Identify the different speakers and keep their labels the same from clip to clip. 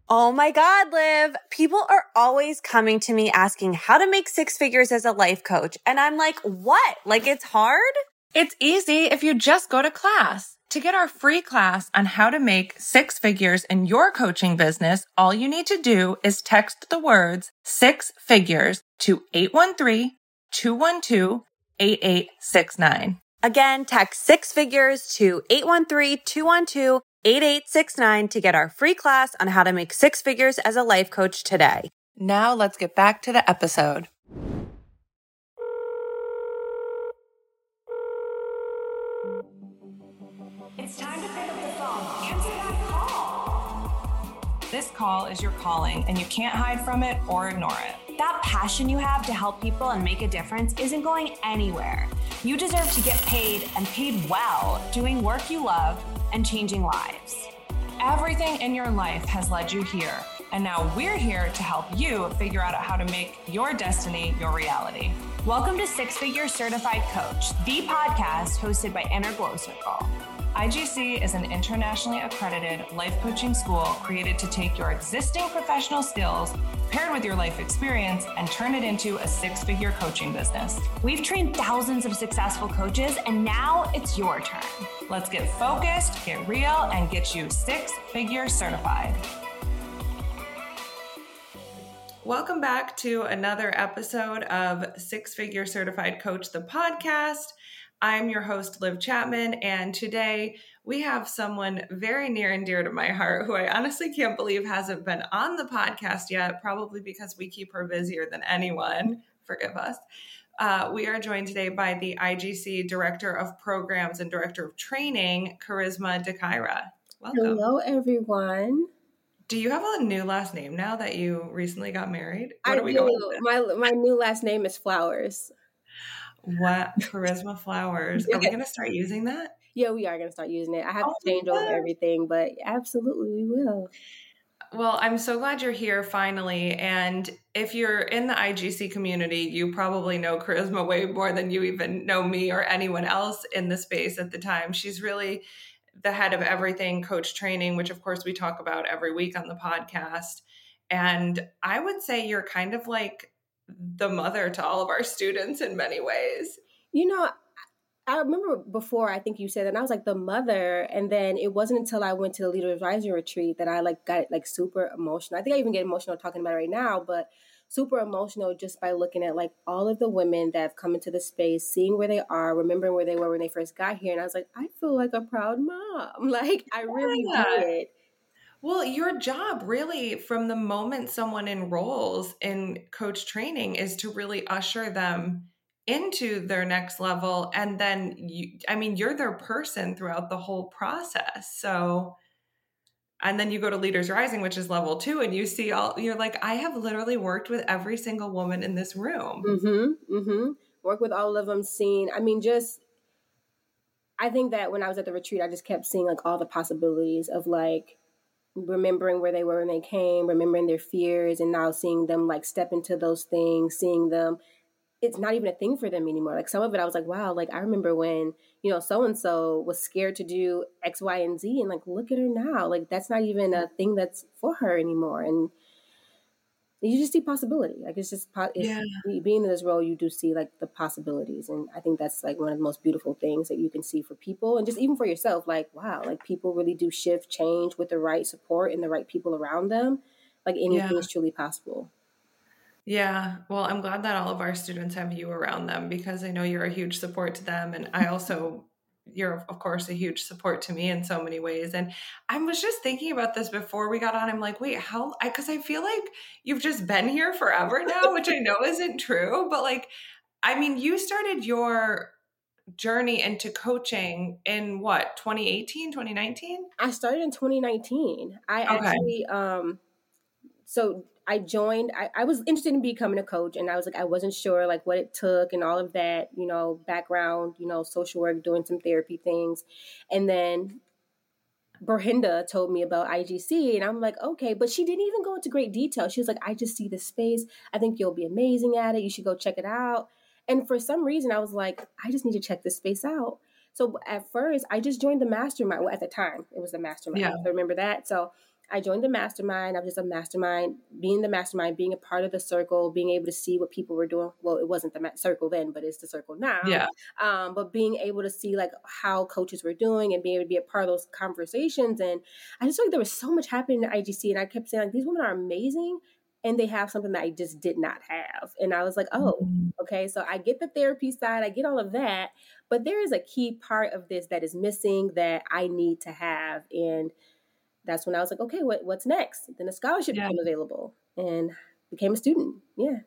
Speaker 1: Oh my God, Liv. People are always coming to me asking how to make six figures as a life coach. And I'm like, what? Like it's hard?
Speaker 2: It's easy if you just go to class. To get our free class on how to make six figures in your coaching business, all you need to do is text the words six figures to 813-212-8869.
Speaker 1: Again, text six figures to 813-212-8869 to get our free class on how to make six figures as a life coach today.
Speaker 2: Now let's get back to the episode.
Speaker 3: It's time to pick up the phone. Answer that call.
Speaker 2: This call is your calling, and you can't hide from it or ignore it.
Speaker 3: That passion you have to help people and make a difference isn't going anywhere. You deserve to get paid and paid well, doing work you love and changing lives.
Speaker 2: Everything in your life has led you here, and now we're here to help you figure out how to make your destiny your reality.
Speaker 3: Welcome to Six Figure Certified Coach, the podcast hosted by Inner Glow Circle.
Speaker 2: IGC is an internationally accredited life coaching school created to take your existing professional skills paired with your life experience and turn it into a six-figure coaching business.
Speaker 3: We've trained thousands of successful coaches, and now it's your turn.
Speaker 2: Let's get focused, get real, and get you six-figure certified. Welcome back to another episode of Six Figure Certified Coach, the podcast. I'm your host, Liv Chapman, and today we have someone very near and dear to my heart who I honestly can't believe hasn't been on the podcast yet, probably because we keep her busier than anyone. Forgive us. We are joined today by the IGC Director of Programs and Director of Training, Charisma DeKaira. Welcome.
Speaker 4: Hello, everyone.
Speaker 2: Do you have a new last name now that you recently got married?
Speaker 4: I do. My new last name is Flowers.
Speaker 2: What? Charisma Flowers. Are we going to start using that?
Speaker 4: Yeah, we are going to start using it. I have to change over everything, but absolutely we will.
Speaker 2: Well, I'm so glad you're here finally. And if you're in the IGC community, you probably know Charisma way more than you even know me or anyone else in the space at the time. She's really the head of everything coach training, which of course we talk about every week on the podcast. And I would say you're kind of like the mother to all of our students in many ways.
Speaker 4: You know, I remember before, I think you said that, and I was like the mother, and then it wasn't until I went to the Leaders Rising retreat that I got super emotional. I think I even get emotional talking about it right now, but super emotional just by looking at all of the women that have come into the space, seeing where they are, remembering where they were when they first got here, and I was like, I feel like a proud mom. I really did.
Speaker 2: Well, your job really from the moment someone enrolls in coach training is to really usher them into their next level. And then you're their person throughout the whole process. So, and then you go to Leaders Rising, which is level 2, and you see you're like, I have literally worked with every single woman in this room.
Speaker 4: Work with all of them, I think that when I was at the retreat, I just kept seeing all the possibilities of remembering where they were when they came, remembering their fears, and now seeing them step into those things, seeing them, it's not even a thing for them anymore. Some of it I was like, wow, I remember when, so-and-so was scared to do X, Y, and Z, and look at her now. That's not even a thing that's for her anymore. And you just see possibility. It's just, being in this role, you do see the possibilities. And I think that's one of the most beautiful things that you can see for people. And just even for yourself, wow, people really do shift, change with the right support and the right people around them. Anything is truly possible.
Speaker 2: Yeah. Well, I'm glad that all of our students have you around them because I know you're a huge support to them. And you're of course a huge support to me in so many ways. And I was just thinking about this before we got on. I'm like, wait, because I feel like you've just been here forever now, which I know isn't true, but you started your journey into coaching in what, 2018, 2019?
Speaker 4: I started in 2019. Actually, so I joined, I was interested in becoming a coach, and I wasn't sure what it took and all of that, background, social work, doing some therapy things. And then Berhinda told me about IGC, and I'm like, okay, but she didn't even go into great detail. She was like, I just see this space. I think you'll be amazing at it. You should go check it out. And for some reason, I was like, I just need to check this space out. So at first, I just joined the mastermind. Well, at the time, it was the mastermind. Yeah. I remember that. So I joined the mastermind. I was just a mastermind, being a part of the circle, being able to see what people were doing. Well, it wasn't the circle then, but it's the circle now.
Speaker 2: Yeah.
Speaker 4: But being able to see like how coaches were doing and being able to be a part of those conversations. And I just feel like there was so much happening in IGC. And I kept saying like, these women are amazing. And they have something that I just did not have. And I was like, oh, okay. So I get the therapy side. I get all of that. But there is a key part of this that is missing that I need to have. And that's when I was like, okay, what's next? Then a scholarship became available and became a student. Yeah.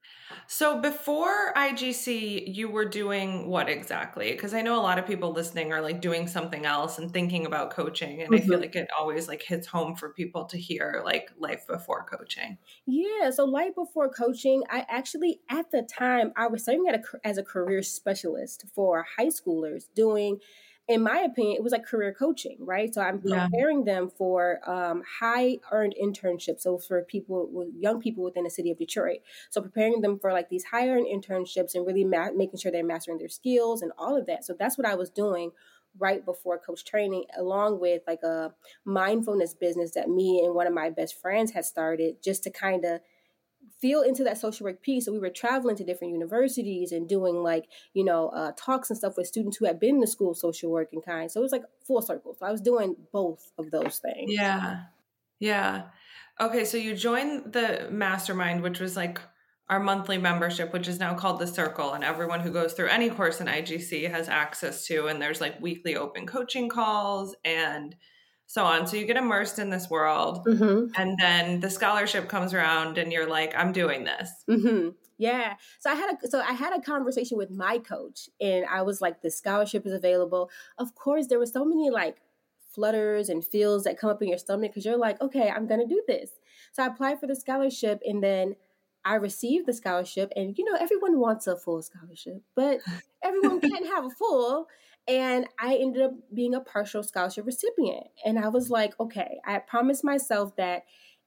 Speaker 2: So before IGC, you were doing what exactly? Because I know a lot of people listening are like doing something else and thinking about coaching. And I feel like it always like hits home for people to hear like life before coaching.
Speaker 4: Yeah. So life before coaching, I actually, at the time, I was serving as a career specialist for high schoolers doing, in my opinion, it was like career coaching, right? So I'm preparing them for high earned internships. So for young people within the city of Detroit. So preparing them for like these high earned internships and really making sure they're mastering their skills and all of that. So that's what I was doing right before coach training, along with like a mindfulness business that me and one of my best friends had started just to kind of feel into that social work piece. So we were traveling to different universities and doing like, talks and stuff with students who had been in the school of social work and kind. So it was like full circle. So I was doing both of those things.
Speaker 2: Yeah. Yeah. Okay. So you joined the mastermind, which was like our monthly membership, which is now called the Circle. And everyone who goes through any course in IGC has access to, and there's like weekly open coaching calls and so on. So you get immersed in this world and then the scholarship comes around and you're like, I'm doing this.
Speaker 4: Yeah. So I had a conversation with my coach and I was like, the scholarship is available. Of course, there were so many like flutters and feels that come up in your stomach because you're like, okay, I'm going to do this. So I applied for the scholarship and then I received the scholarship and, everyone wants a full scholarship, but everyone can't have a full. And I ended up being a partial scholarship recipient. And I was like, okay, I promised myself that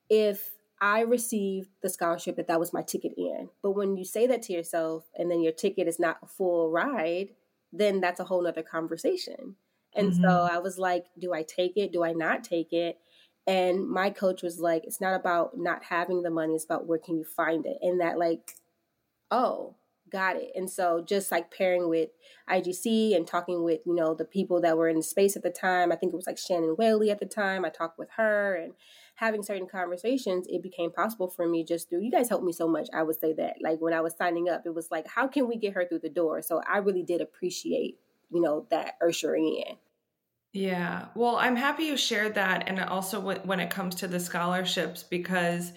Speaker 4: if I received the scholarship, that was my ticket in. But when you say that to yourself and then your ticket is not a full ride, then that's a whole nother conversation. And so I was like, do I take it? Do I not take it? And my coach was like, it's not about not having the money. It's about where can you find it? And that like, oh, got it. And so just like pairing with IGC and talking with, the people that were in the space at the time, I think it was like Shannon Whaley at the time. I talked with her and having certain conversations, it became possible for me just through, you guys helped me so much. I would say that like when I was signing up, it was like, how can we get her through the door? So I really did appreciate, that ushering in.
Speaker 2: Yeah. Well, I'm happy you shared that. And also when it comes to the scholarships, because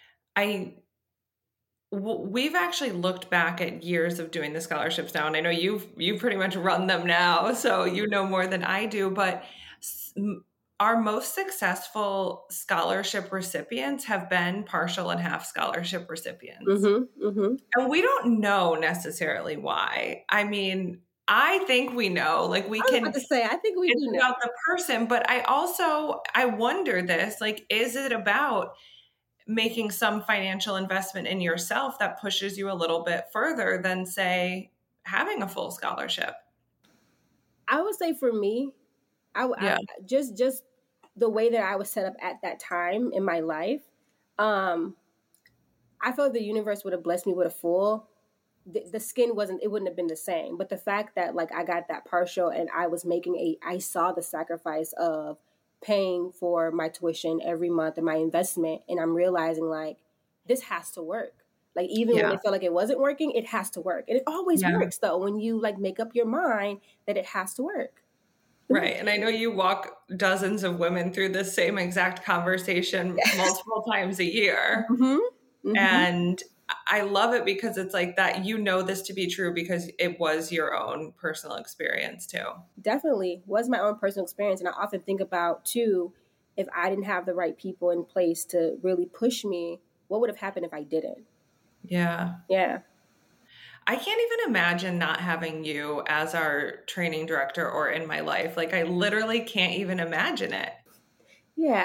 Speaker 2: we've actually looked back at years of doing the scholarships now. And I know you pretty much run them now, so you know more than I do, but our most successful scholarship recipients have been partial and half scholarship recipients. And we don't know necessarily why. I mean, I think we know, like we can
Speaker 4: I think we do know
Speaker 2: about the person, but I wonder this, like, is it about making some financial investment in yourself that pushes you a little bit further than say having a full scholarship?
Speaker 4: I would say for me, I just the way that I was set up at that time in my life, I felt the universe would have blessed me with a full. The skin wouldn't have been the same. But the fact that like I got that partial and I was I saw the sacrifice of paying for my tuition every month and my investment. And I'm realizing like, this has to work. Like even when it felt like it wasn't working, it has to work. And it always works though, when you like make up your mind that it has to work.
Speaker 2: Right. And I know you walk dozens of women through the same exact conversation multiple times a year. And I love it because it's like that, this to be true because it was your own personal experience too.
Speaker 4: Definitely was my own personal experience. And I often think about too, if I didn't have the right people in place to really push me, what would have happened if I didn't?
Speaker 2: Yeah.
Speaker 4: Yeah.
Speaker 2: I can't even imagine not having you as our training director or in my life. Like I literally can't even imagine it.
Speaker 4: Yeah.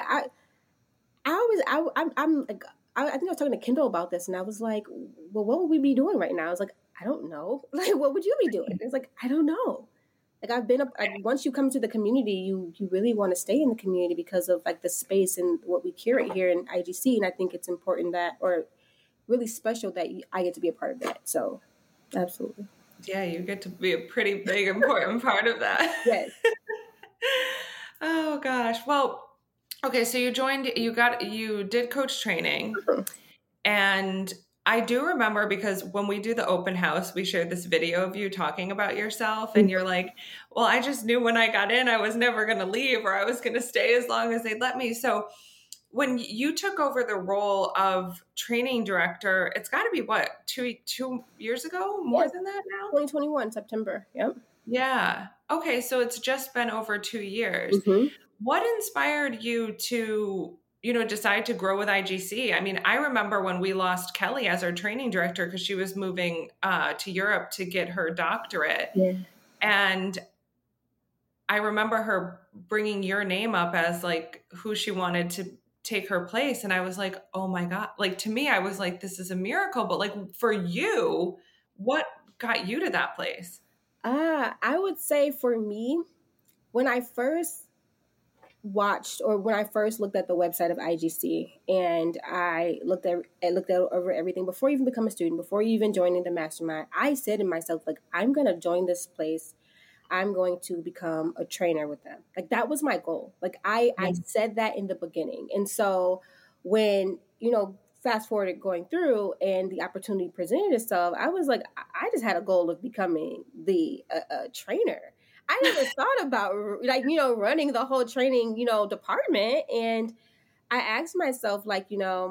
Speaker 4: I'm like, I think I was talking to Kendall about this and I was like, well, what would we be doing right now? I was like, I don't know. Like, what would you be doing? It's like, I don't know. Like I've been once you come to the community, you really want to stay in the community because of like the space and what we curate here in IGC. And I think it's important or really special that I get to be a part of that. So absolutely.
Speaker 2: Yeah, you get to be a pretty big, important part of that.
Speaker 4: Yes.
Speaker 2: Oh gosh. Well, okay. So you did coach training, and I do remember because when we do the open house, we shared this video of you talking about yourself, and you're like, well, I just knew when I got in, I was never going to leave, or I was going to stay as long as they'd let me. So when you took over the role of training director, it's got to be what, two years ago, more than that now?
Speaker 4: 2021, September. Yep.
Speaker 2: Yeah. Okay. So it's just been over 2 years.
Speaker 4: Mm-hmm.
Speaker 2: What inspired you to, decide to grow with IGC? I mean, I remember when we lost Kelly as our training director because she was moving to Europe to get her doctorate.
Speaker 4: Yeah.
Speaker 2: And I remember her bringing your name up as like who she wanted to take her place. And I was like, oh my God. Like to me, I was like, this is a miracle. But like for you, what got you to that place?
Speaker 4: I would say for me, when I first when I first looked at the website of IGC and I looked over everything before you even become a student, before you even joining the mastermind, I said to myself, like, I'm going to join this place. I'm going to become a trainer with them. Like that was my goal. Like I said that in the beginning. And so when, fast forward going through and the opportunity presented itself, I was like, I just had a goal of becoming the trainer. I never thought about running the whole training, department. And I asked myself, like,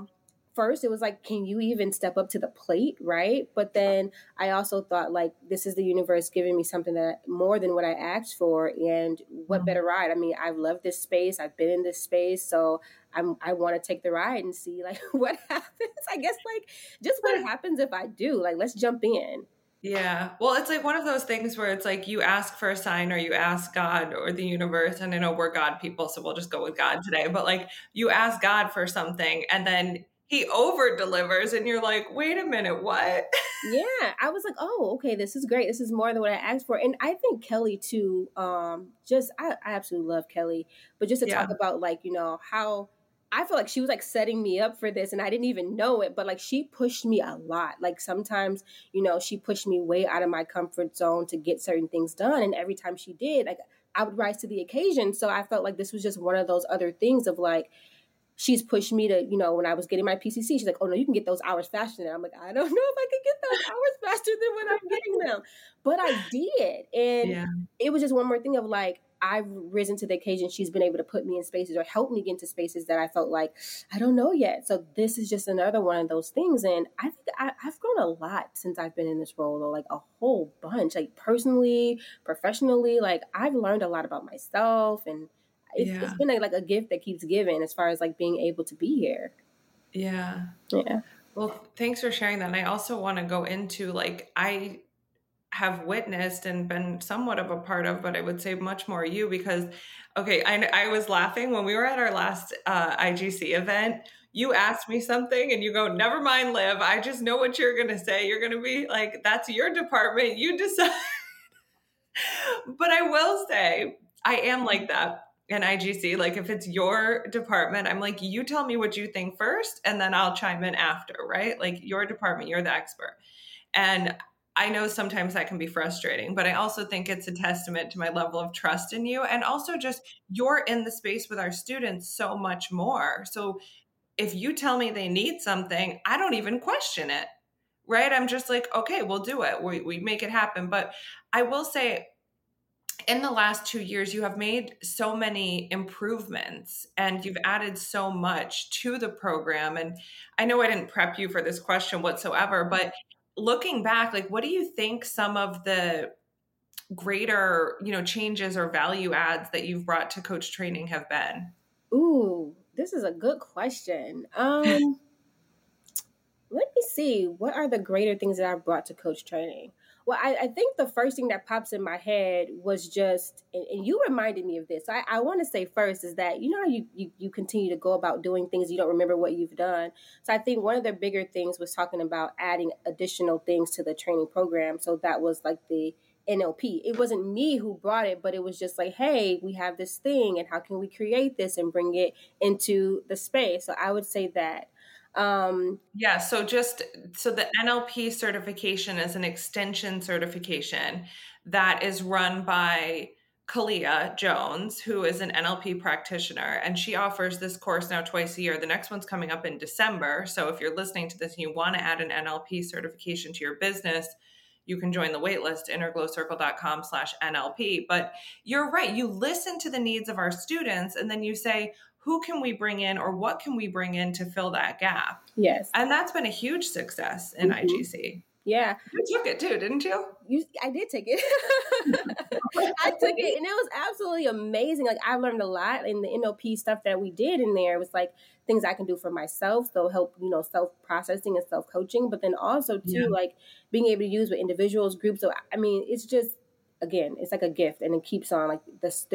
Speaker 4: first it was like, can you even step up to the plate? Right. But then I also thought like, this is the universe giving me something that more than what I asked for. And what better ride? I mean, I've loved this space. I've been in this space. So I want to take the ride and see like what happens. I guess like just what happens if I do, like, let's jump in.
Speaker 2: Yeah. Well, it's like one of those things where it's like you ask for a sign or you ask God or the universe. And I know we're God people, so we'll just go with God today. But like you ask God for something and then he over delivers and you're like, wait a minute, what?
Speaker 4: Yeah. I was like, oh, okay, this is great. This is more than what I asked for. And I think Kelly too, I absolutely love Kelly. But just to talk about like, how I feel like she was like setting me up for this and I didn't even know it, but like she pushed me a lot. Like sometimes, she pushed me way out of my comfort zone to get certain things done. And every time she did, like I would rise to the occasion. So I felt like this was just one of those other things of like, she's pushed me to, when I was getting my PCC, she's like, oh no, you can get those hours faster than that. I'm like, I don't know if I can get those hours faster than when I'm getting them. But I did. And it was just one more thing of like, I've risen to the occasion. She's been able to put me in spaces or help me get into spaces that I felt like, I don't know yet. So this is just another one of those things. And I think I've grown a lot since I've been in this role, though, like a whole bunch, like personally, professionally, like I've learned a lot about myself and it's been like a gift that keeps giving as far as like being able to be here.
Speaker 2: Yeah.
Speaker 4: Yeah.
Speaker 2: Well, thanks for sharing that. And I also want to go into like, I have witnessed and been somewhat of a part of, but I would say much more you because, okay, I was laughing when we were at our last IGC event. You asked me something and you go, never mind, Liv. I just know what you're going to say. You're going to be like, that's your department. You decide. But I will say, I am like that. In IGC, like if it's your department, I'm like, you tell me what you think first, and then I'll chime in after, right? Like your department, you're the expert. And I know sometimes that can be frustrating, but I also think it's a testament to my level of trust in you. And also just you're in the space with our students so much more. So if you tell me they need something, I don't even question it, right? I'm just like, okay, we'll do it. We make it happen. But I will say, in the last 2 years, you have made so many improvements and you've added so much to the program. And I know I didn't prep you for this question whatsoever, but looking back, like, what do you think some of the greater, changes or value adds that you've brought to coach training have been?
Speaker 4: Ooh, this is a good question. Let me see. What are the greater things that I've brought to coach training? Well, I think the first thing that pops in my head was just, and you reminded me of this. So I want to say first is that, how you continue to go about doing things, you don't remember what you've done. So I think one of the bigger things was talking about adding additional things to the training program. So that was like the NLP. It wasn't me who brought it, but it was just like, hey, we have this thing, and how can we create this and bring it into the space? So I would say that.
Speaker 2: Yeah. So the NLP certification is an extension certification that is run by Kalia Jones, who is an NLP practitioner, and she offers this course now twice a year. The next one's coming up in December. So if you're listening to this and you want to add an NLP certification to your business, you can join the waitlist, innerglowcircle.com/NLP. But you're right. You listen to the needs of our students, and then you say, who can we bring in, or what can we bring in to fill that gap?
Speaker 4: Yes.
Speaker 2: And that's been a huge success in IGC.
Speaker 4: Yeah.
Speaker 2: You took it too, didn't you?
Speaker 4: I did take it. I took it, and it was absolutely amazing. Like, I learned a lot in the NLP stuff that we did in there. It was like things I can do for myself. So help, self-processing and self-coaching, but then also too, like being able to use with individuals, groups. So, I mean, it's just, again, it's like a gift, and it keeps on like this.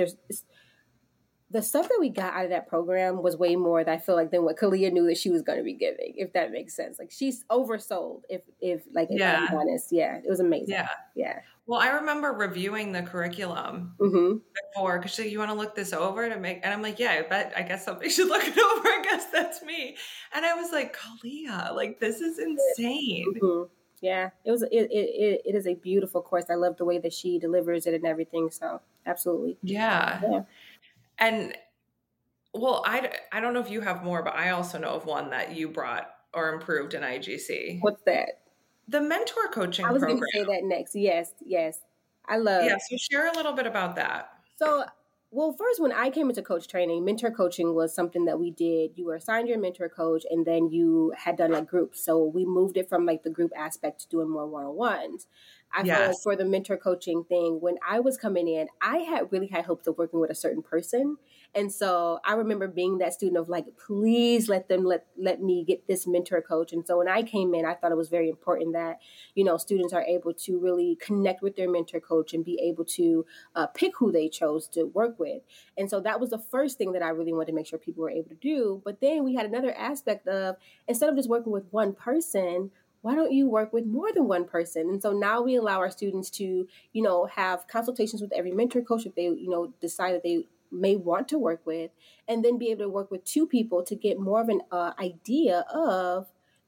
Speaker 4: The stuff that we got out of that program was way more that I feel like than what Kalia knew that she was going to be giving, if that makes sense. Like, she's oversold, if I'm honest. Yeah, it was amazing. Yeah.
Speaker 2: Well, I remember reviewing the curriculum before, because you want to look this over to make, and I'm like, yeah, I guess somebody should look it over. I guess that's me. And I was like, Kalia, like, this is insane.
Speaker 4: Mm-hmm. Yeah, it is a beautiful course. I love the way that she delivers it and everything. So absolutely.
Speaker 2: Yeah. And well, I don't know if you have more, but I also know of one that you brought or improved in IGC.
Speaker 4: What's that?
Speaker 2: The mentor coaching program.
Speaker 4: I was going to say that next. Yes. I love.
Speaker 2: Yeah. So share a little bit about that.
Speaker 4: So, well, first, when I came into coach training, mentor coaching was something that we did. You were assigned your mentor coach, and then you had done like groups. So we moved it from like the group aspect to doing more one-on-ones. I feel like for the mentor coaching thing, when I was coming in, I had really high hopes of working with a certain person. And so I remember being that student of like, please let me get this mentor coach. And so when I came in, I thought it was very important that, students are able to really connect with their mentor coach and be able to pick who they chose to work with. And so that was the first thing that I really wanted to make sure people were able to do. But then we had another aspect of, instead of just working with one person, why don't you work with more than one person? And so now we allow our students to, have consultations with every mentor coach if they, decide that they may want to work with, and then be able to work with two people to get more of an idea of,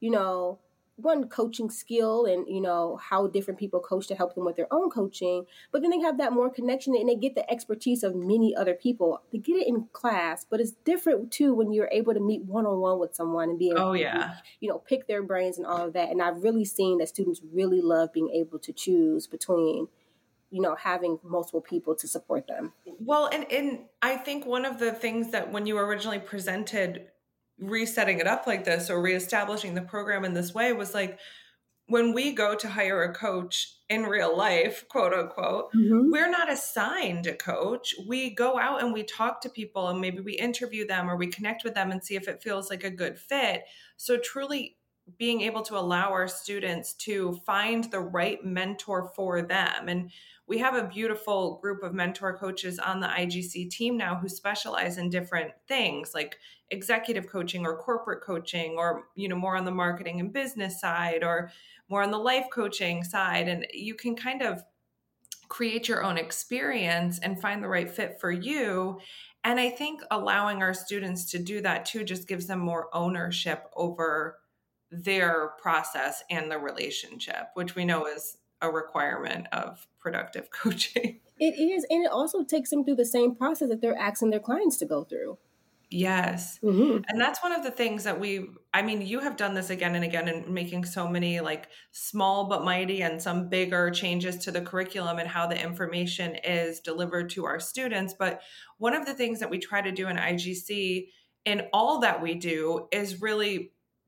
Speaker 4: one, coaching skill and, how different people coach to help them with their own coaching. But then they have that more connection and they get the expertise of many other people. They get it in class, but it's different too when you're able to meet one-on-one with someone and be able to, pick their brains and all of that. And I've really seen that students really love being able to choose between, having multiple people to support them.
Speaker 2: Well, and I think one of the things that when you originally presented resetting it up like this or reestablishing the program in this way was like, when we go to hire a coach in real life, quote unquote, we're not assigned a coach. We go out and we talk to people and maybe we interview them or we connect with them and see if it feels like a good fit. So truly being able to allow our students to find the right mentor for them. And we have a beautiful group of mentor coaches on the IGC team now who specialize in different things like executive coaching or corporate coaching or, more on the marketing and business side or more on the life coaching side. And you can kind of create your own experience and find the right fit for you. And I think allowing our students to do that too just gives them more ownership over their process and the relationship, which we know is a requirement of productive coaching.
Speaker 4: It is. And it also takes them through the same process that they're asking their clients to go through.
Speaker 2: Yes. And that's one of the things that you have done this again and again and making so many like small but mighty and some bigger changes to the curriculum and how the information is delivered to our students. But one of the things that we try to do in IGC in all that we do is really,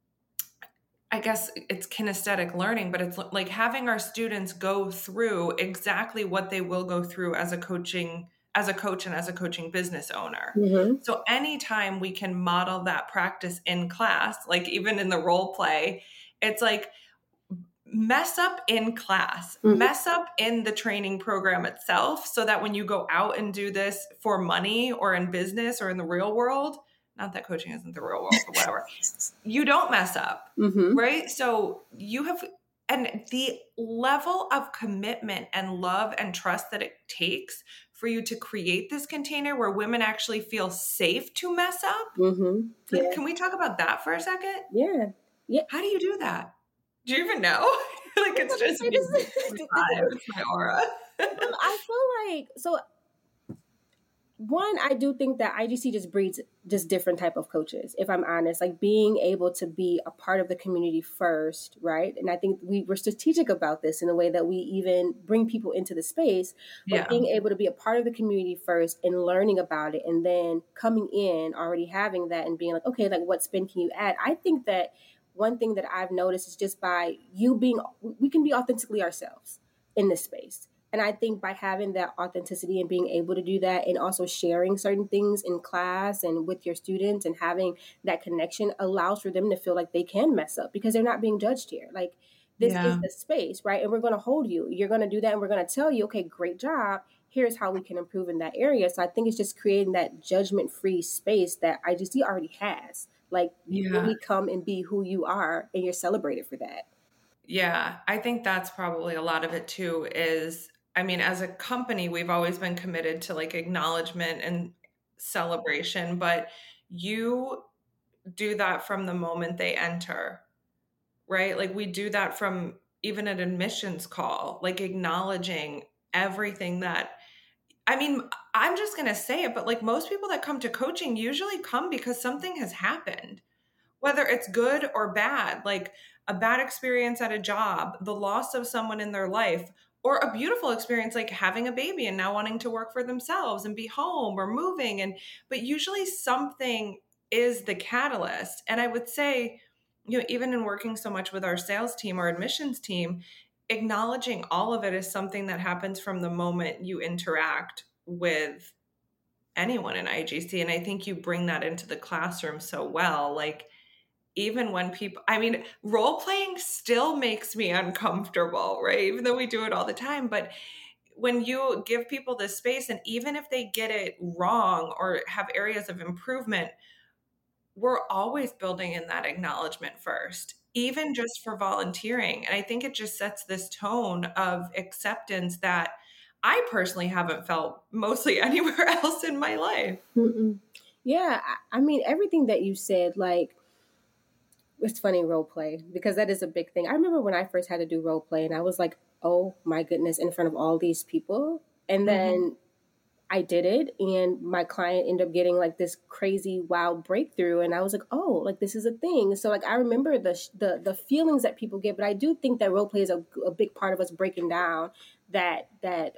Speaker 2: I guess it's kinesthetic learning, but it's like having our students go through exactly what they will go through as a coach and as a coaching business owner. So anytime we can model that practice in class, like even in the role play, it's like mess up in class, mess up in the training program itself so that when you go out and do this for money or in business or in the real world, not that coaching isn't the real world, but whatever, you don't mess up, right? So you have and the level of commitment and love and trust that it takes for you to create this container where women actually feel safe to mess up.
Speaker 4: Mm-hmm.
Speaker 2: Like,
Speaker 4: Yeah.
Speaker 2: can we talk about that for a second?
Speaker 4: Yeah. Yeah.
Speaker 2: How do you do that? Do you even know? Like, it's just me. It's my aura.
Speaker 4: I feel like, so one, I do think that IGC just breeds just different type of coaches, if I'm honest, like being able to be a part of the community first, right? And I think we're strategic about this in the way that we even bring people into the space, but
Speaker 2: Yeah.
Speaker 4: being able to be a part of the community first and learning about it, and then coming in already having that and being like, okay, like what spin can you add? I think that one thing that I've noticed is just by we can be authentically ourselves in this space. And I think by having that authenticity and being able to do that, and also sharing certain things in class and with your students and having that connection, allows for them to feel like they can mess up because they're not being judged here. Like, this is the space, right? And we're going to hold you. You're going to do that. And we're going to tell you, okay, great job. Here's how we can improve in that area. So I think it's just creating that judgment-free space that IGC already has. Like, you really come and be who you are, and you're celebrated for that.
Speaker 2: Yeah, I think that's probably a lot of it too is, I mean, as a company, we've always been committed to like acknowledgement and celebration, but you do that from the moment they enter, right? Like, we do that from even an admissions call, like acknowledging everything that, I mean, I'm just going to say it, but like most people that come to coaching usually come because something has happened, whether it's good or bad, like a bad experience at a job, the loss of someone in their life, or a beautiful experience like having a baby and now wanting to work for themselves and be home or moving. But usually something is the catalyst. And I would say, you know, even in working so much with our sales team or admissions team, acknowledging all of it is something that happens from the moment you interact with anyone in IGC. And I think you bring that into the classroom so well. Like, even when people, I mean, role playing still makes me uncomfortable, right? Even though we do it all the time. But when you give people this space, and even if they get it wrong or have areas of improvement, we're always building in that acknowledgement first, even just for volunteering. And I think it just sets this tone of acceptance that I personally haven't felt mostly anywhere else in my life.
Speaker 4: Mm-mm. Yeah, I mean, everything that you said, like, it's funny, role play, because that is a big thing. I remember when I first had to do role play, and I was like, oh my goodness, in front of all these people. And then I did it, and my client ended up getting like this crazy, wild breakthrough. And I was like, oh, like this is a thing. So like, I remember the feelings that people get, but I do think that role play is a big part of us breaking down that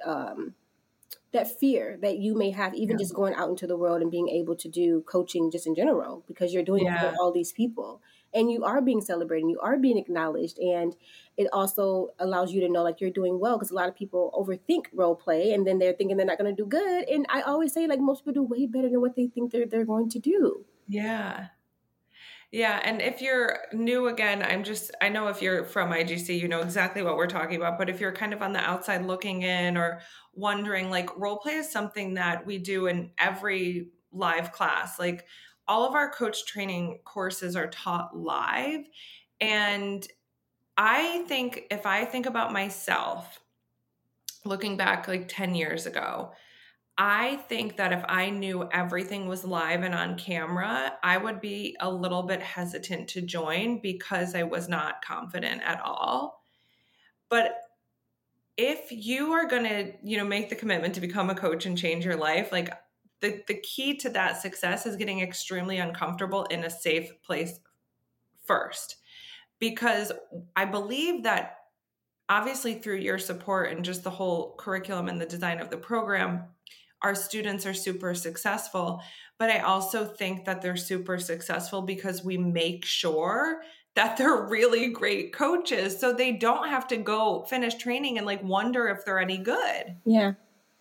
Speaker 4: fear that you may have, even just going out into the world and being able to do coaching just in general, because you're doing it for all these people. And you are being celebrated, and you are being acknowledged. And it also allows you to know like you're doing well, because a lot of people overthink role play, and then they're thinking they're not going to do good. And I always say, like, most people do way better than what they think they're going to do.
Speaker 2: Yeah. Yeah. And if you're new again, I know if you're from IGC, you know exactly what we're talking about. But if you're kind of on the outside looking in or wondering, like, role play is something that we do in every live class. Like, all of our coach training courses are taught live. And I think if I think about myself looking back like 10 years ago, I think that if I knew everything was live and on camera, I would be a little bit hesitant to join because I was not confident at all. But if you are going to, you know, make the commitment to become a coach and change your life, like the key to that success is getting extremely uncomfortable in a safe place first. Because I believe that obviously through your support and just the whole curriculum and the design of the program, our students are super successful. But I also think that they're super successful because we make sure that they're really great coaches, so they don't have to go finish training and like wonder if they're any good.
Speaker 4: Yeah.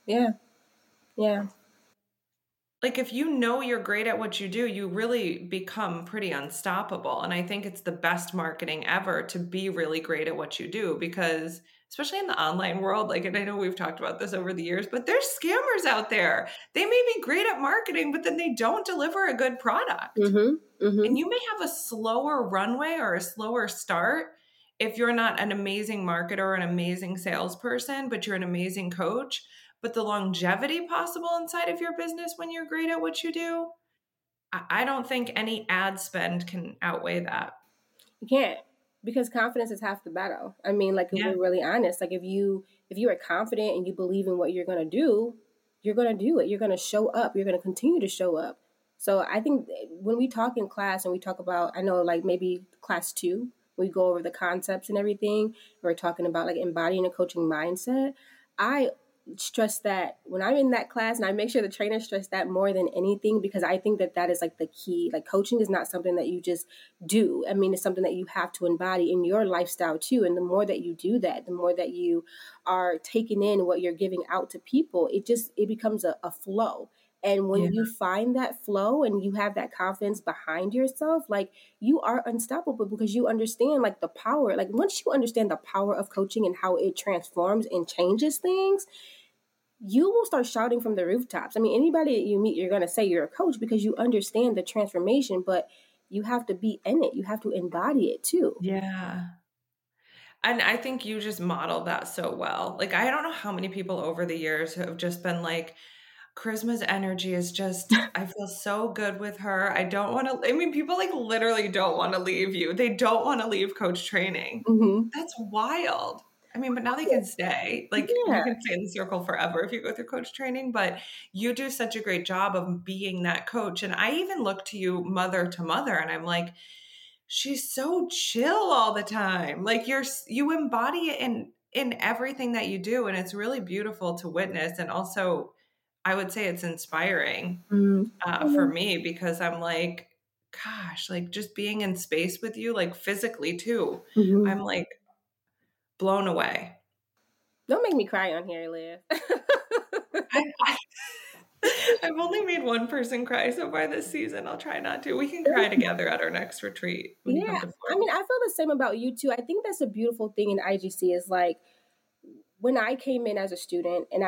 Speaker 2: Like, if you know you're great at what you do, you really become pretty unstoppable. And I think it's the best marketing ever to be really great at what you do, because especially in the online world, like, and I know we've talked about this over the years, but there's scammers out there. They may be great at marketing, but then they don't deliver a good product. And you may have a slower runway or a slower start if you're not an amazing marketer or an amazing salesperson, but you're an amazing coach, but the longevity possible inside of your business when you're great at what you do, I don't think any ad spend can outweigh that.
Speaker 4: You can't, because confidence is half the battle. I mean, like, if
Speaker 2: Yeah.
Speaker 4: we're really honest, like if you are confident and you believe in what you're going to do, you're going to do it. You're going to show up. You're going to continue to show up. So I think when we talk in class and we talk about, I know like maybe class 2, we go over the concepts and everything. We're talking about like embodying a coaching mindset. I stress that when I'm in that class, and I make sure the trainers stress that more than anything, because I think that that is like the key. Like, coaching is not something that you just do. I mean, it's something that you have to embody in your lifestyle too. And the more that you do that, the more that you are taking in what you're giving out to people, it becomes a flow. And when you find that flow and you have that confidence behind yourself, like, you are unstoppable, because you understand like the power. Like, once you understand the power of coaching and how it transforms and changes things, you will start shouting from the rooftops. I mean, anybody that you meet, you're going to say you're a coach, because you understand the transformation, but you have to be in it. You have to embody it too.
Speaker 2: Yeah. And I think you just modeled that so well. Like, I don't know how many people over the years have just been like, Charisma's energy is just, I feel so good with her. I don't want to, I mean, people like literally don't want to leave you. They don't want to leave coach training.
Speaker 4: Mm-hmm.
Speaker 2: That's wild. I mean, but now they can stay. Like, you can stay in the circle forever if you go through coach training, but you do such a great job of being that coach. And I even look to you mother to mother, and I'm like, she's so chill all the time. Like, you embody it in everything that you do. And it's really beautiful to witness. And also, I would say it's inspiring for me, because I'm like, gosh, like, just being in space with you, like physically too, I'm like blown away.
Speaker 4: Don't make me cry on here, Liv.
Speaker 2: I've only made one person cry so far this season. I'll try not to. We can cry together at our next retreat.
Speaker 4: I mean, I feel the same about you too. I think that's a beautiful thing in IGC is like, when I came in as a student, and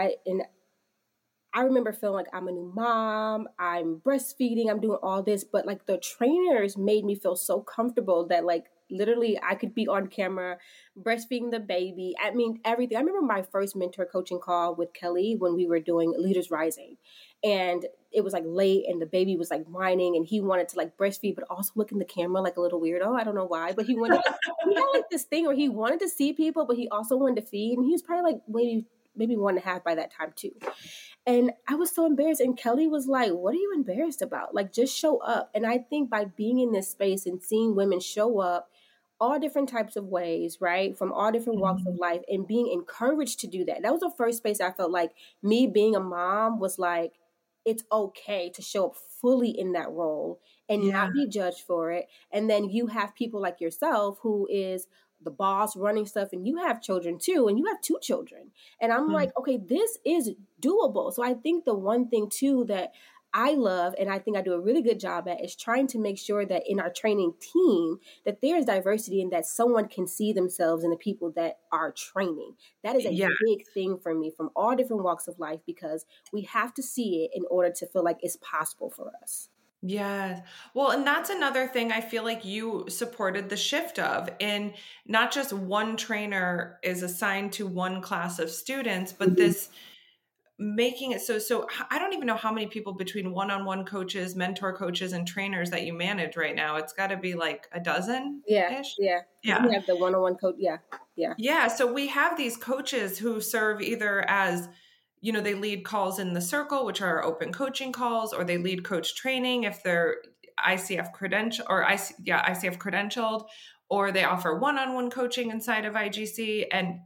Speaker 4: I remember feeling like I'm a new mom, I'm breastfeeding, I'm doing all this, but like the trainers made me feel so comfortable that like literally I could be on camera breastfeeding the baby. I mean, everything. I remember my first mentor coaching call with Kelly when we were doing Leaders Rising, and it was like late and the baby was like whining and he wanted to like breastfeed, but also look in the camera like a little weirdo. I don't know why, but he wanted he had like this thing where he wanted to see people, but he also wanted to feed. And he was probably like maybe 1.5 by that time too. And I was so embarrassed. And Kelly was like, what are you embarrassed about? Like, just show up. And I think by being in this space and seeing women show up all different types of ways, right? From all different walks of life, and being encouraged to do that. That was the first space I felt like me being a mom was like, it's okay to show up fully in that role and not be judged for it. And then you have people like yourself who is the boss running stuff, and you have children too, and you have 2 children. And I'm like, okay, this is doable. So I think the one thing too that I love, and I think I do a really good job at, is trying to make sure that in our training team that there is diversity and that someone can see themselves in the people that are training. That is a big thing for me, from all different walks of life, because we have to see it in order to feel like it's possible for us.
Speaker 2: Yeah. Well, and that's another thing I feel like you supported the shift of, in not just one trainer is assigned to one class of students, but this making it so I don't even know how many people between one-on-one coaches, mentor coaches, and trainers that you manage right now. It's got to be like a dozen.
Speaker 4: Yeah. We have the one-on-one coach. Yeah.
Speaker 2: So we have these coaches who serve either as, you know, they lead calls in the circle, which are open coaching calls, or they lead coach training if they're ICF credentialed, or they offer one-on-one coaching inside of IGC. And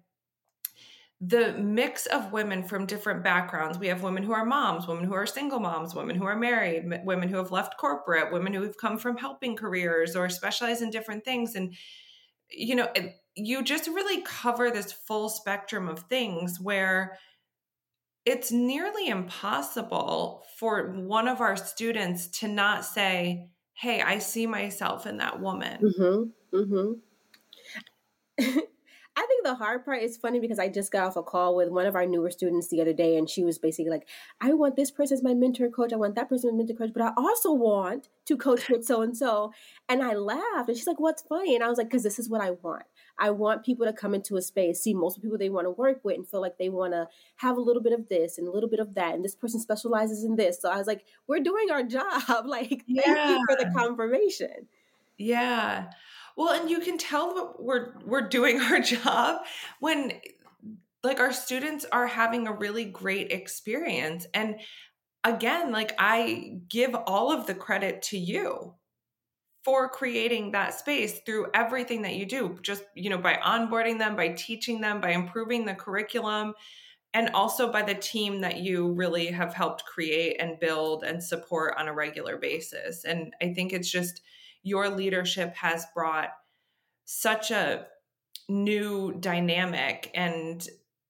Speaker 2: the mix of women from different backgrounds. We have women who are moms, women who are single moms, women who are married, women who have left corporate, women who have come from helping careers or specialize in different things. And, you know, you just really cover this full spectrum of things where it's nearly impossible for one of our students to not say, hey, I see myself in that woman.
Speaker 4: I think think the hard part is funny because I just got off a call with one of our newer students the other day, and she was basically like, I want this person as my mentor coach. I want that person as my mentor coach, but I also want to coach with so-and-so. And I laughed, and she's like, what's funny? And I was like, because this is what I want. I want people to come into a space, see most people they want to work with, and feel like they want to have a little bit of this and a little bit of that. And this person specializes in this. So I was like, we're doing our job. Like, thank you for the confirmation.
Speaker 2: Yeah. Well, and you can tell that we're doing our job when like our students are having a really great experience. And again, like I give all of the credit to you for creating that space through everything that you do, just, by onboarding them, by teaching them, by improving the curriculum, and also by the team that you really have helped create and build and support on a regular basis. And I think it's just your leadership has brought such a new dynamic and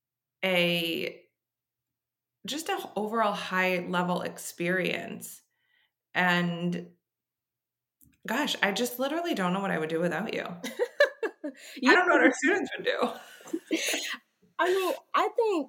Speaker 2: just an overall high level experience. And gosh, I just literally don't know what I would do without you. I don't know what our students would do.
Speaker 4: I mean, I think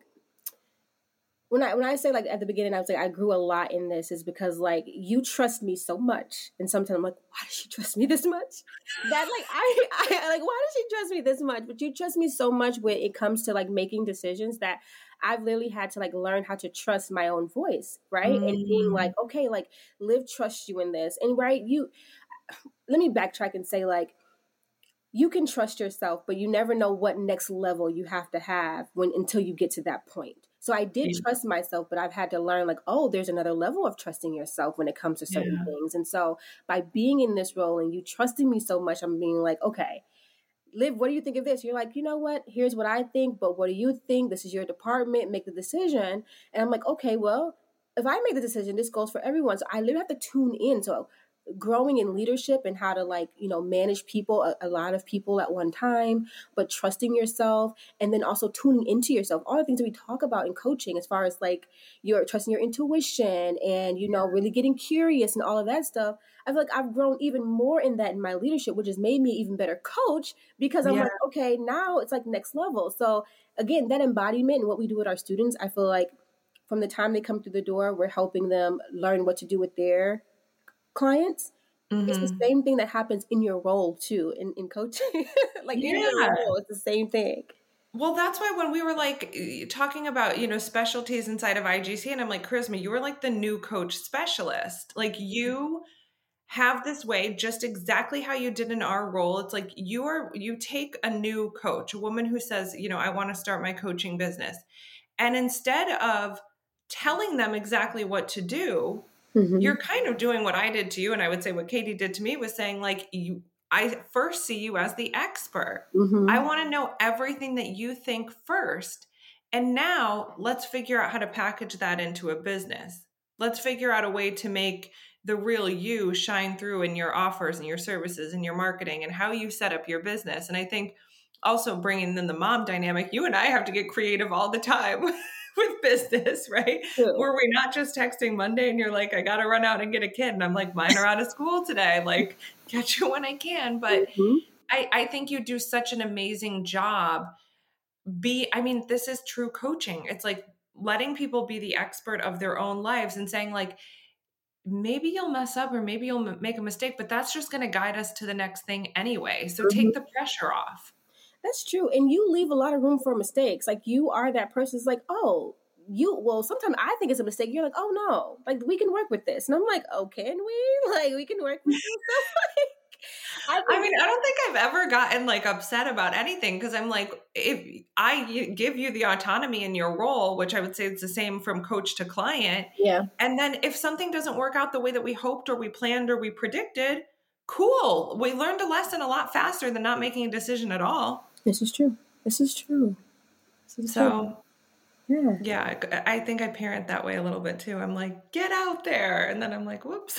Speaker 4: when I say like at the beginning, I was like, I grew a lot in this is because like you trust me so much. And sometimes I'm like, why does she trust me this much? That like, I like, why does she trust me this much? But you trust me so much when it comes to like making decisions that I've literally had to like learn how to trust my own voice. Right. And being like, okay, like Liv trusts you in this. And right. Let me backtrack and say like, you can trust yourself, but you never know what next level you have to have until you get to that point. So I did trust myself, but I've had to learn like, oh, there's another level of trusting yourself when it comes to certain things. And so by being in this role and you trusting me so much, I'm being like, okay, Liv, what do you think of this? You're like, you know what? Here's what I think, but what do you think? This is your department. Make the decision. And I'm like, okay, well, if I make the decision, this goes for everyone. So I literally have to tune in. So growing in leadership and how to like, manage people, a lot of people at one time, but trusting yourself and then also tuning into yourself. All the things that we talk about in coaching as far as like you're trusting your intuition and, really getting curious and all of that stuff. I feel like I've grown even more in that in my leadership, which has made me even better coach because I'm like, okay, now it's like next level. So again, that embodiment and what we do with our students, I feel like from the time they come through the door, we're helping them learn what to do with their clients. It's the same thing that happens in your role too in coaching. Like in your role, it's the same thing.
Speaker 2: Well, that's why when we were like talking about, specialties inside of IGC, and I'm like, Charisma, you were like the new coach specialist. Like you have this way, just exactly how you did in our role. It's like you take a new coach, a woman who says, I want to start my coaching business. And instead of telling them exactly what to do, you're kind of doing what I did to you. And I would say what Katie did to me was saying like, I first see you as the expert. I want to know everything that you think first. And now let's figure out how to package that into a business. Let's figure out a way to make the real you shine through in your offers and your services and your marketing and how you set up your business. And I think also bringing in the mom dynamic, you and I have to get creative all the time with business, right? Were we not just texting Monday and you're like, I got to run out and get a kid. And I'm like, mine are out of school today. Like, catch you when I can. But I think you do such an amazing job. This is true coaching. It's like letting people be the expert of their own lives and saying like, maybe you'll mess up or maybe you'll make a mistake, but that's just going to guide us to the next thing anyway. So take the pressure off.
Speaker 4: That's true. And you leave a lot of room for mistakes. Like you are that person who's like, sometimes I think it's a mistake. You're like, oh no, like we can work with this. And I'm like, oh, can we? Like we can work with this.
Speaker 2: I don't think I've ever gotten like upset about anything because I'm like, if I give you the autonomy in your role, which I would say it's the same from coach to client.
Speaker 4: Yeah.
Speaker 2: And then if something doesn't work out the way that we hoped or we planned or we predicted, cool. We learned a lesson a lot faster than not making a decision at all.
Speaker 4: This is true.
Speaker 2: Yeah, I think I parent that way a little bit too. I'm like, get out there. And then I'm like, whoops.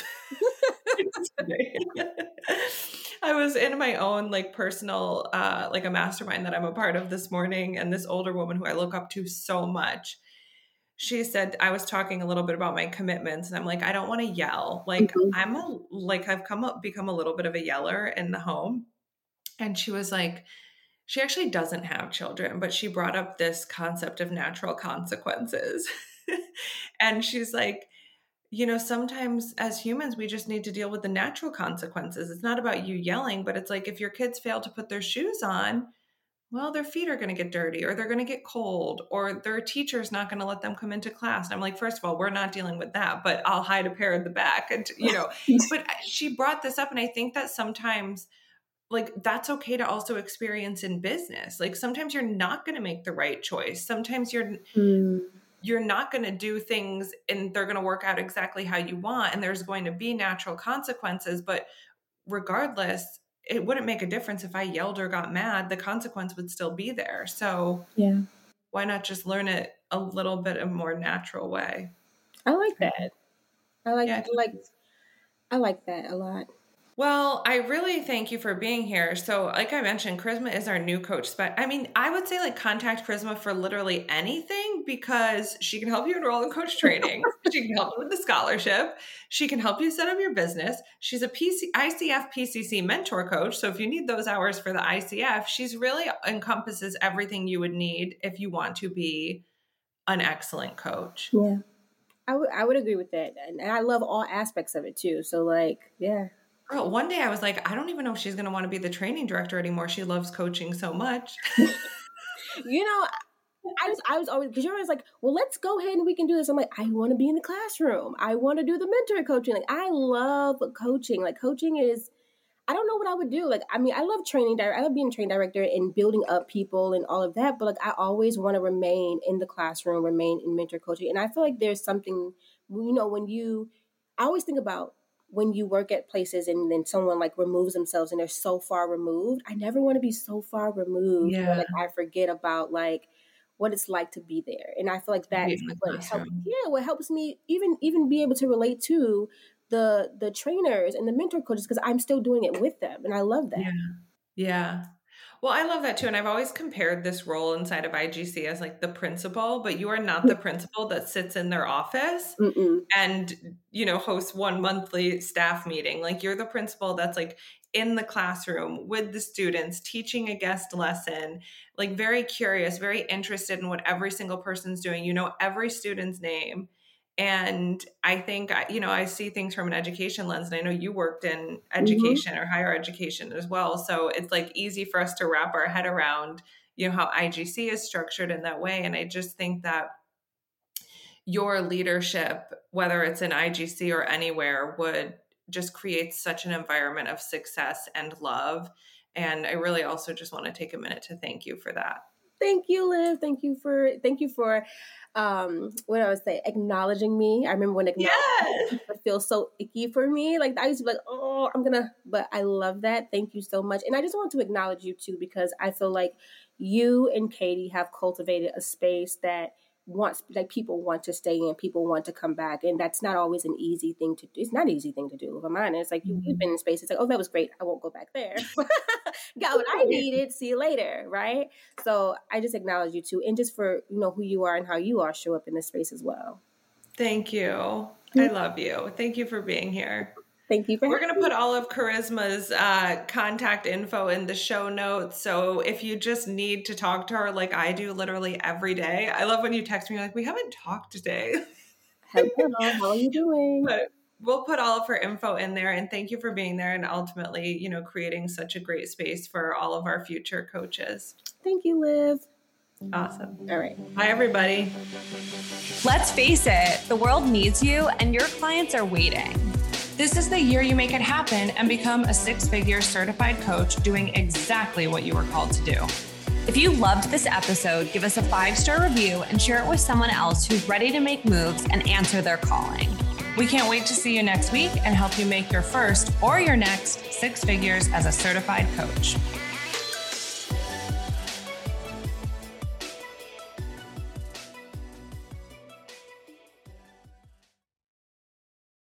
Speaker 2: I was in my own like personal, like a mastermind that I'm a part of this morning. And this older woman who I look up to so much, she said, I was talking a little bit about my commitments and I'm like, I don't want to yell. Like I've become a little bit of a yeller in the home. And she was like, she actually doesn't have children, but she brought up this concept of natural consequences. And she's like, sometimes as humans, we just need to deal with the natural consequences. It's not about you yelling, but it's like if your kids fail to put their shoes on, well, their feet are going to get dirty, or they're going to get cold, or their teacher's not going to let them come into class. And I'm like, first of all, we're not dealing with that, but I'll hide a pair in the back. And, but she brought this up. And I think that sometimes like that's okay to also experience in business. Like sometimes you're not going to make the right choice. Sometimes you're not going to do things and they're going to work out exactly how you want. And there's going to be natural consequences, but regardless, it wouldn't make a difference if I yelled or got mad. The consequence would still be there. So why not just learn it a little bit a more natural way?
Speaker 4: I like that. I like that a lot.
Speaker 2: Well, I really thank you for being here. So like I mentioned, Charisma is our new coach. I mean, I would say like contact Charisma for literally anything because she can help you enroll in coach training. She can help you with the scholarship. She can help you set up your business. She's a ICF PCC mentor coach. So if you need those hours for the ICF, she's really encompasses everything you would need if you want to be an excellent coach.
Speaker 4: Yeah, I would agree with that. And I love all aspects of it too. So like, yeah.
Speaker 2: Girl, one day I was like, I don't even know if she's going to want to be the training director anymore. She loves coaching so much.
Speaker 4: I was always, because you're always like, well, let's go ahead and we can do this. I'm like, I want to be in the classroom. I want to do the mentor coaching. Like, I love coaching. Like, coaching is, I don't know what I would do. Like, I mean, I love training. I love being a training director and building up people and all of that. But like, I always want to remain in the classroom, remain in mentor coaching. And I feel like there's something, I always think about when you work at places and then someone like removes themselves and they're so far removed. I never want to be so far removed where like I forget about like what it's like to be there. And I feel like that is what helps me even be able to relate to the trainers and the mentor coaches because I'm still doing it with them. And I love that.
Speaker 2: Yeah. Well, I love that too. And I've always compared this role inside of IGC as like the principal, but you are not the principal that sits in their office and, hosts one monthly staff meeting. Like you're the principal that's like in the classroom with the students, teaching a guest lesson, like very curious, very interested in what every single person's doing, every student's name. And I think, I see things from an education lens, and I know you worked in education or higher education as well. So it's like easy for us to wrap our head around, how IGC is structured in that way. And I just think that your leadership, whether it's in IGC or anywhere, would just create such an environment of success and love. And I really also just want to take a minute to thank you for that.
Speaker 4: Thank you, Liv. Thank you for what I would say, acknowledging me. I remember when acknowledging feels so icky for me. Like I used to be like, but I love that. Thank you so much. And I just want to acknowledge you too, because I feel like you and Katie have cultivated a space that people want to stay in, people want to come back. And that's not always an easy thing to do. It's not an easy thing to do, if I'm honest. Like you've been in spaces like, oh, that was great. I won't go back there. Got what I needed. See you later. Right. So I just acknowledge you too. And just for, who you are and how you are show up in this space as well.
Speaker 2: Thank you. I love you. Thank you for being here.
Speaker 4: Thank you.
Speaker 2: We're going to put all of Charisma's contact info in the show notes. So if you just need to talk to her like I do literally every day. I love when you text me like, we haven't talked today.
Speaker 4: Hello, how are you doing?
Speaker 2: But we'll put all of her info in there. And thank you for being there and ultimately, creating such a great space for all of our future coaches.
Speaker 4: Thank you, Liv.
Speaker 2: Awesome.
Speaker 4: All right.
Speaker 2: Bye, everybody.
Speaker 3: Let's face it, the world needs you and your clients are waiting. This is the year you make it happen and become a six-figure certified coach doing exactly what you were called to do. If you loved this episode, give us a 5-star review and share it with someone else who's ready to make moves and answer their calling. We can't wait to see you next week and help you make your first or your next 6 figures as a certified coach.